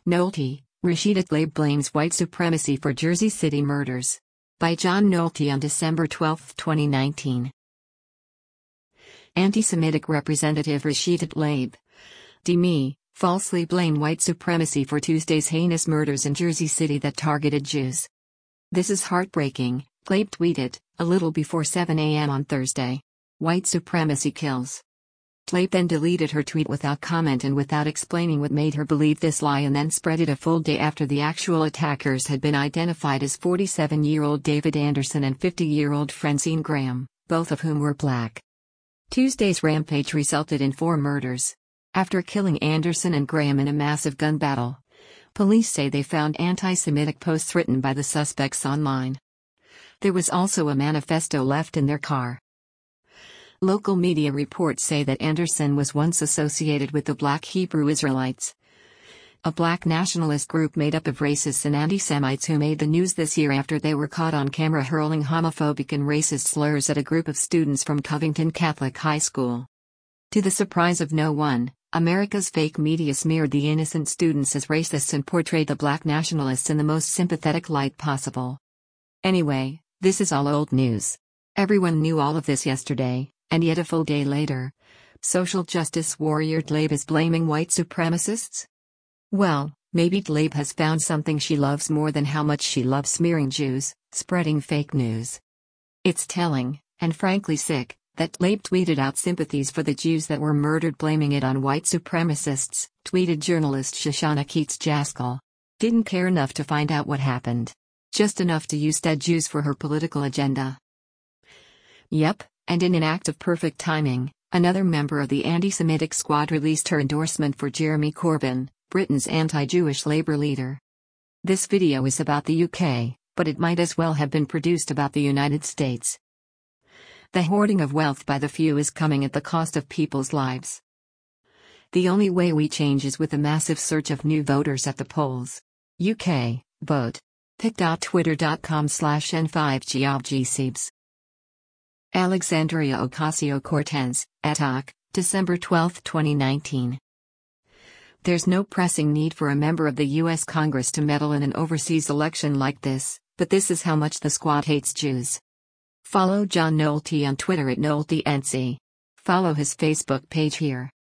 Nolte, Rashida Tlaib blames white supremacy for Jersey City murders. By John Nolte on December 12, 2019. Anti-Semitic Representative Rashida Tlaib DiMe falsely blamed white supremacy for Tuesday's heinous murders in Jersey City that targeted Jews. "This is heartbreaking," Tlaib tweeted, a little before 7 a.m. on Thursday. "White supremacy kills." Tlaib then deleted her tweet without comment and without explaining what made her believe this lie, and then spread it a full day after the actual attackers had been identified as 47-year-old David Anderson and 50-year-old Francine Graham, both of whom were black. Tuesday's rampage resulted in 4 murders. After killing Anderson and Graham in a massive gun battle, police say they found anti-Semitic posts written by the suspects online. There was also a manifesto left in their car. Local media reports say that Anderson was once associated with the Black Hebrew Israelites, a black nationalist group made up of racists and anti-Semites who made the news this year after they were caught on camera hurling homophobic and racist slurs at a group of students from Covington Catholic High School. To the surprise of no one, America's fake media smeared the innocent students as racists and portrayed the black nationalists in the most sympathetic light possible. Anyway, this is all old news. Everyone knew all of this yesterday. And yet a full day later, social justice warrior Tlaib is blaming white supremacists? Well, maybe Tlaib has found something she loves more than how much she loves smearing Jews, spreading fake news. It's telling, and frankly sick, that Tlaib tweeted out sympathies for the Jews that were murdered, blaming it on white supremacists, tweeted journalist Shoshana Keats-Jaskal. Didn't care enough to find out what happened. Just enough to use dead Jews for her political agenda. Yep. And in an act of perfect timing, another member of the anti-Semitic squad released her endorsement for Jeremy Corbyn, Britain's anti-Jewish Labour leader. This video is about the UK, but it might as well have been produced about the United States. The hoarding of wealth by the few is coming at the cost of people's lives. The only way we change is with a massive surge of new voters at the polls. UK, vote. pic.twitter.com/n5glgcebs. Alexandria Ocasio-Cortez, @OC, December 12, 2019. There's no pressing need for a member of the U.S. Congress to meddle in an overseas election like this, but this is how much the squad hates Jews. Follow John Nolte on Twitter @NolteNC. Follow his Facebook page here.